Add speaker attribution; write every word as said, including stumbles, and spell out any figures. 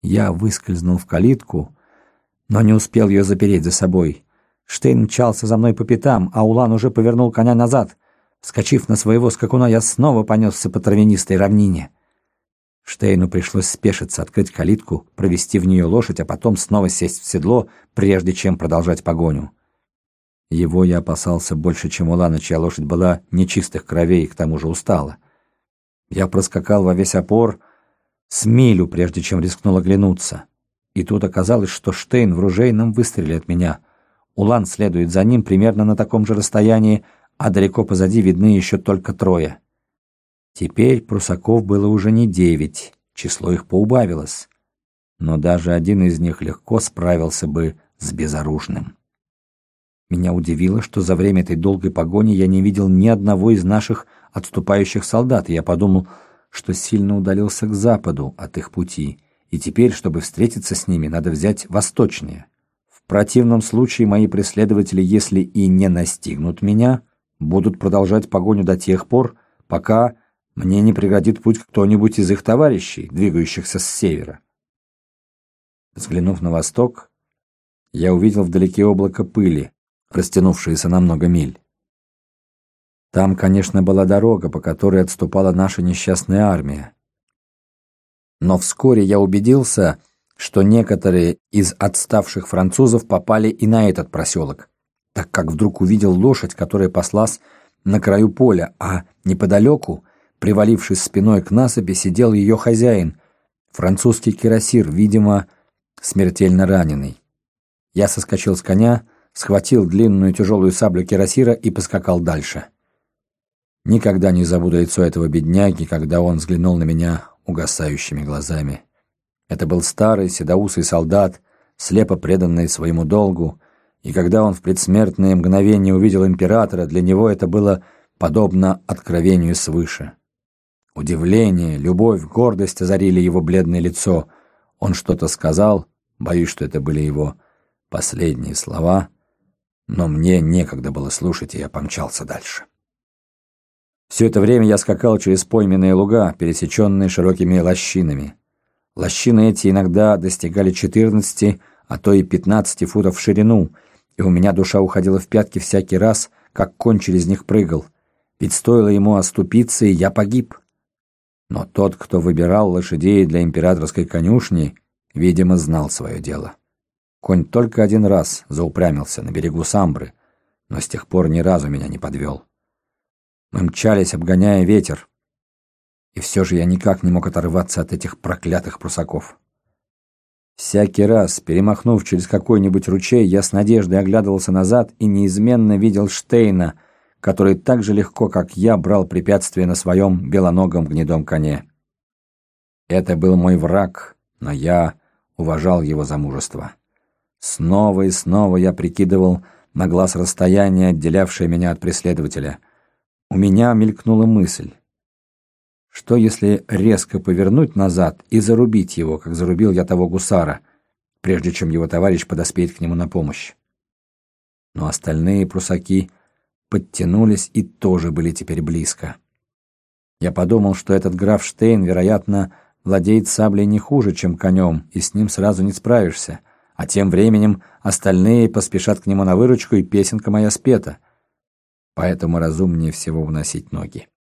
Speaker 1: Я выскользнул в калитку, но не успел ее запереть за собой. Штейн мчался за мной по пятам, а Улан уже повернул коня назад. Вскочив на своего скакуна, я снова понесся по травянистой равнине. Штейну пришлось спешиться, открыть калитку, провести в нее лошадь, а потом снова сесть в седло, прежде чем продолжать погоню. Его я опасался больше, чем Улана, чья лошадь была нечистых кровей и к тому же устала. Я проскакал во весь опор с милю, прежде чем рискнул оглянуться. И тут оказалось, что Штейн в ружейном выстреле от меня. Улан следует за ним примерно на таком же расстоянии, а далеко позади видны еще только трое. Теперь прусаков было уже не девять, число их поубавилось, но даже один из них легко справился бы с безоружным. Меня удивило, что за время этой долгой погони я не видел ни одного из наших отступающих солдат, и я подумал, что сильно удалился к западу от их пути, и теперь, чтобы встретиться с ними, надо взять восточнее. В противном случае мои преследователи, если и не настигнут меня, будут продолжать погоню до тех пор, пока мне не преградит путь кто-нибудь из их товарищей, двигающихся с севера. Взглянув на восток, я увидел вдалеке облако пыли, растянувшееся на много миль. Там, конечно, была дорога, по которой отступала наша несчастная армия. Но вскоре я убедился, что некоторые из отставших французов попали и на этот проселок, так как вдруг увидел лошадь, которая паслась на краю поля, а неподалеку, привалившись спиной к насыпи, сидел ее хозяин, французский кирасир, видимо, смертельно раненый. Я соскочил с коня, схватил длинную тяжелую саблю кирасира и поскакал дальше. Никогда не забуду лицо этого бедняги, когда он взглянул на меня угасающими глазами. Это был старый седоусый солдат, слепо преданный своему долгу, и когда он в предсмертные мгновения увидел императора, для него это было подобно откровению свыше. Удивление, любовь, гордость озарили его бледное лицо. Он что-то сказал, боюсь, что это были его последние слова, но мне некогда было слушать, и я помчался дальше. Все это время я скакал через пойменные луга, пересеченные широкими лощинами. Лощины эти иногда достигали четырнадцати, а то и пятнадцати футов в ширину, и у меня душа уходила в пятки всякий раз, как конь через них прыгал, ведь стоило ему оступиться, и я погиб. Но тот, кто выбирал лошадей для императорской конюшни, видимо, знал свое дело. Конь только один раз заупрямился на берегу Самбры, но с тех пор ни разу меня не подвел. Мы мчались, обгоняя ветер, и все же я никак не мог оторваться от этих проклятых прусаков. Всякий раз, перемахнув через какой-нибудь ручей, я с надеждой оглядывался назад и неизменно видел Штейна, который так же легко, как я, брал препятствия на своем белоногом гнедом коне. Это был мой враг, но я уважал его за мужество. Снова и снова я прикидывал на глаз расстояние, отделявшее меня от преследователя. У меня мелькнула мысль: что если резко повернуть назад и зарубить его, как зарубил я того гусара, прежде чем его товарищ подоспеет к нему на помощь? Но остальные прусаки подтянулись и тоже были теперь близко. Я подумал, что этот граф Штейн, вероятно, владеет саблей не хуже, чем конем, и с ним сразу не справишься, а тем временем остальные поспешат к нему на выручку, и песенка моя спета. Поэтому разумнее всего уносить ноги.